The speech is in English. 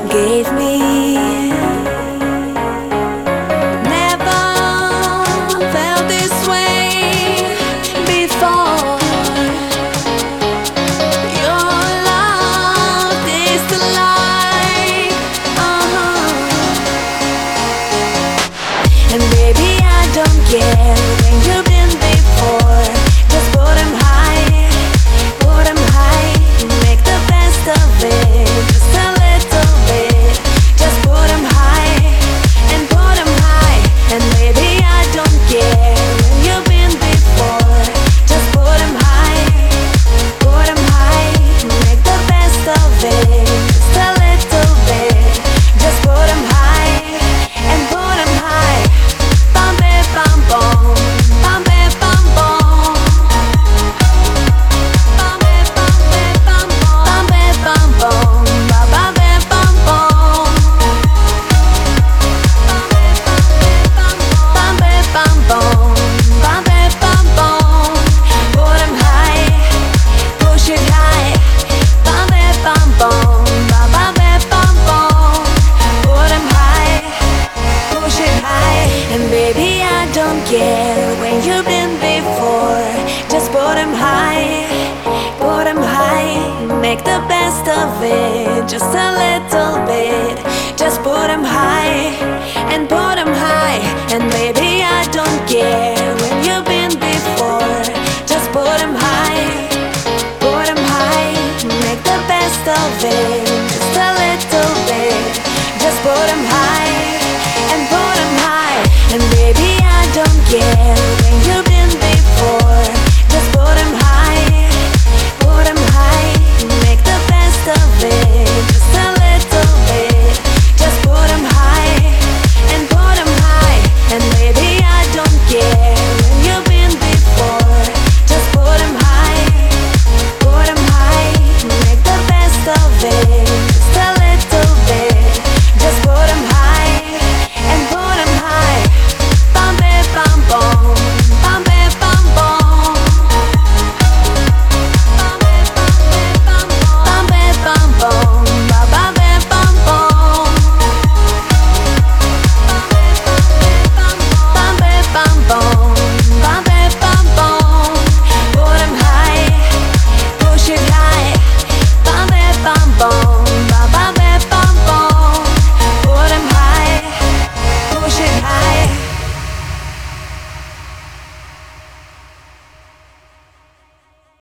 gave me. Never felt this way before. Your love is the light, and baby, I don't care when you've been before. Just put 'em high, put 'em high, make the best of it, just a little bit. Just put 'em high and put 'em high, and baby, I don't care when you've been before. Just put 'em high, put 'em high, make the best of it, just a little bit. Just put 'em high and put 'em high. Bam, bam, bam, bom. Bam, bam, bam, bom. Bam, bam, bam, bam, bom. Bam, bam, bam, bom. Ba, bam, bam, bam, bom. Bam, bam, bam, bom. Bam, bam, bam, bom. Put 'em high, push it high. Bam, bam, bam, bom. Ba, bam, bam, bam, bom. Put 'em high, push it high, and baby, I don't care when you've been before. Just put 'em high, put 'em high, make the best of it, just a